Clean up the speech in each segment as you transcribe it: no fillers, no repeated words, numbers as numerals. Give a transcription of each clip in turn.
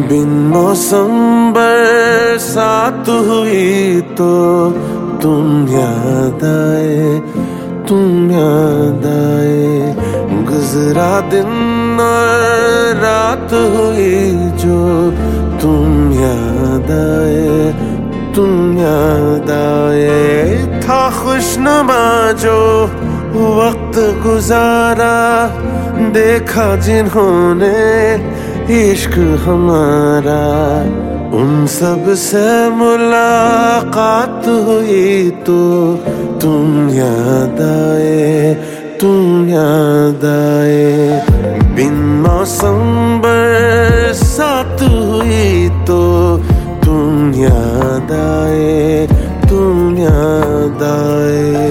बिन मौसम बरसात हुई तो तुम याद आए, तुम याद आए। गुजरा दिन और रात हुई जो तुम याद आए, तुम याद आए। था खुशनुमा जो वक्त गुजारा, देखा जिन्होंने इश्क हमारा, उन सब से मुलाकात हुई तो तुम याद आए, तुम याद आए। बिन मौसम बरसात हुई तो तुम याद आए, तुम याद आए।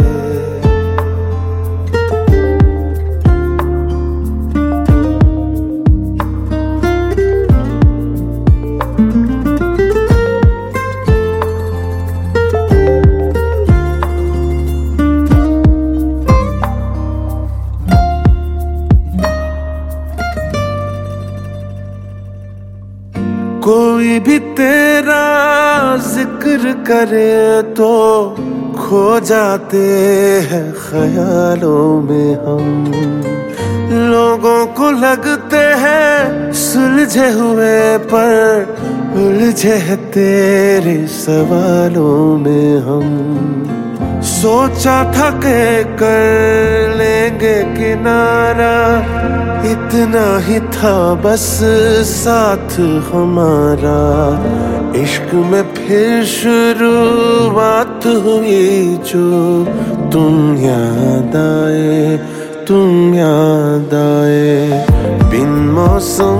कोई भी तेरा जिक्र करे तो खो जाते हैं ख्यालों में हम। लोगों को लगते हैं सुलझे हुए पर उलझे हैं तेरे सवालों में हम। सोचा था कि कर लेंगे किनारा, इतना ही था बस साथ हमारा। इश्क में फिर शुरुआत हुई जो तुम याद आए, तुम याद आए। बिन मौसम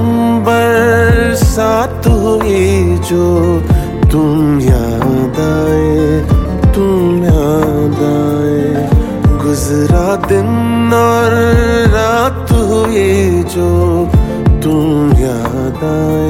बरसात हुई जो तुम याद आए, तुम याद आए। गुजरा दिन और रात हुई जो तुम याद आए।